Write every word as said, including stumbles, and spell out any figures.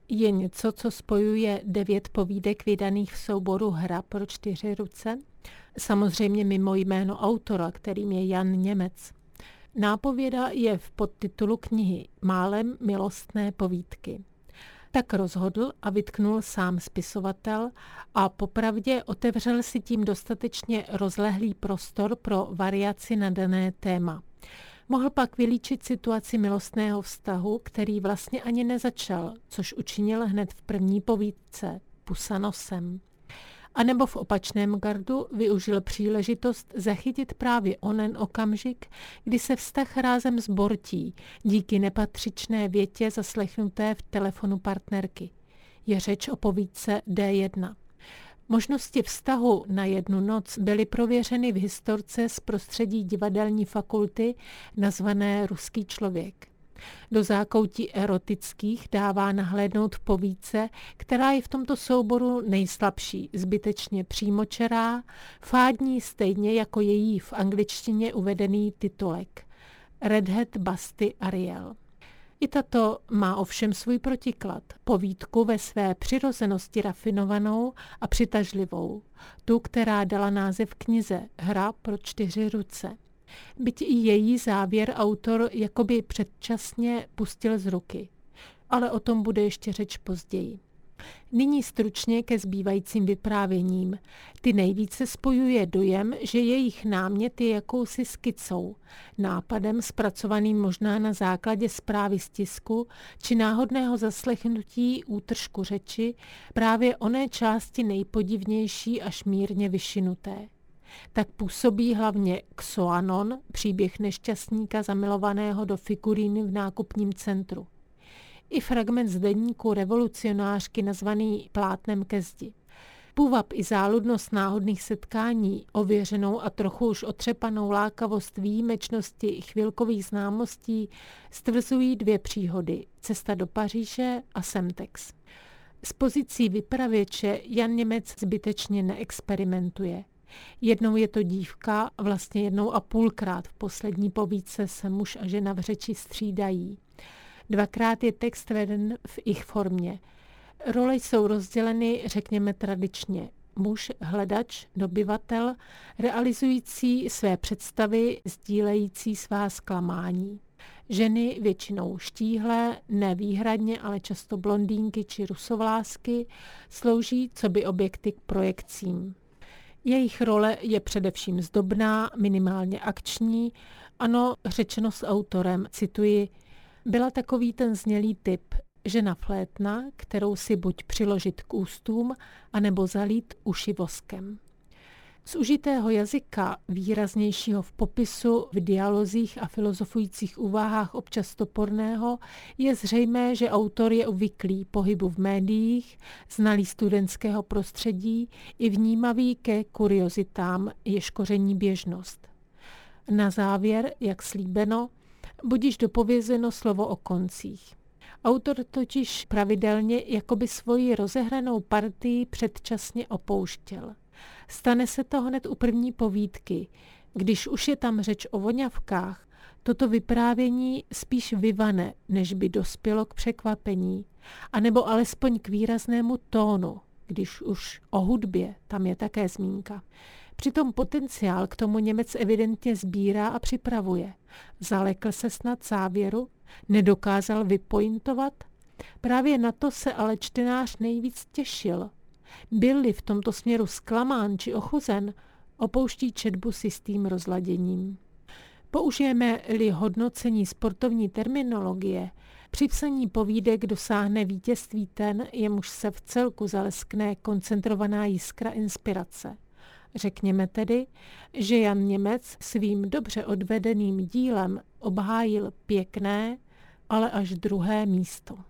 je něco, co spojuje devět povídek vydaných v souboru Hra pro čtyři ruce, samozřejmě mimo jméno autora, kterým je Jan Němec. Nápověda je v podtitulu knihy Málem milostné povídky. Tak rozhodl a vytknul sám spisovatel a popravdě otevřel si tím dostatečně rozlehlý prostor pro variaci na dané téma. Mohl pak vylíčit situaci milostného vztahu, který vlastně ani nezačal, což učinil hned v první povídce Pusa nosem. A nebo v opačném gardu využil příležitost zachytit právě onen okamžik, kdy se vztah rázem zbortí díky nepatřičné větě zaslechnuté v telefonu partnerky. Je řeč o povídce D jedna. Možnosti vztahu na jednu noc byly prověřeny v historce z prostředí divadelní fakulty nazvané Ruský člověk. Do zákoutí erotických dává nahlédnout v povídce, která je v tomto souboru nejslabší, zbytečně přímočará, fádní stejně jako její v angličtině uvedený titulek Redhead Basti Ariel. I tato má ovšem svůj protiklad, povídku ve své přirozenosti rafinovanou a přitažlivou, tu, která dala název knize Hra pro čtyři ruce. Byť i její závěr autor jakoby předčasně pustil z ruky. Ale o tom bude ještě řeč později. Nyní stručně ke zbývajícím vyprávěním. Ty nejvíce spojuje dojem, že jejich námět je jakousi skicou, nápadem zpracovaným možná na základě zprávy z tisku či náhodného zaslechnutí útržku řeči právě oné části nejpodivnější až mírně vyšinuté. Tak působí hlavně Xoanon, příběh nešťastníka zamilovaného do figuríny v nákupním centru. I fragment z deníku revolucionářky nazvaný Plátnem ke zdi. Půvab i záludnost náhodných setkání, ověřenou a trochu už otřepanou lákavost výjimečnosti chvilkových známostí stvrzují dvě příhody, Cesta do Paříže a Semtex. S pozicí vypravěče Jan Němec zbytečně neexperimentuje. Jednou je to dívka, vlastně jednou a půlkrát v poslední povídce se muž a žena v řeči střídají. Dvakrát je text veden v ich formě. Role jsou rozděleny, řekněme tradičně. Muž, hledač, dobyvatel, realizující své představy, sdílející svá zklamání. Ženy, většinou štíhlé, ne výhradně, ale často blondýnky či rusovlásky, slouží coby objekty k projekcím. Jejich role je především zdobná, minimálně akční. Ano, řečeno s autorem, cituji, byla takový ten znělý typ, žena flétna, kterou si buď přiložit k ústům, anebo zalít uši voskem. Z užitého jazyka, výraznějšího v popisu, v dialozích a filozofujících úvahách občas toporného, je zřejmé, že autor je obvyklý pohybu v médiích, znalý studentského prostředí i vnímavý ke kuriozitám, jež koření běžnost. Na závěr, jak slíbeno, budiž dopovězeno slovo o koncích. Autor totiž pravidelně jakoby svoji rozehranou partii předčasně opouštěl. Stane se to hned u první povídky. Když už je tam řeč o voňavkách, toto vyprávění spíš vyvane, než by dospělo k překvapení, anebo alespoň k výraznému tónu, když už o hudbě tam je také zmínka. Přitom potenciál k tomu Němec evidentně sbírá a připravuje. Zalekl se snad závěru, nedokázal vypointovat. Právě na to se ale čtenář nejvíc těšil. Byl-li v tomto směru zklamán či ochuzen, opouští četbu s jistým rozladěním. Použijeme-li hodnocení sportovní terminologie, při psaní povídek dosáhne vítězství ten, jemuž se v celku zaleskne koncentrovaná jiskra inspirace. Řekněme tedy, že Jan Němec svým dobře odvedeným dílem obhájil pěkné, ale až druhé místo.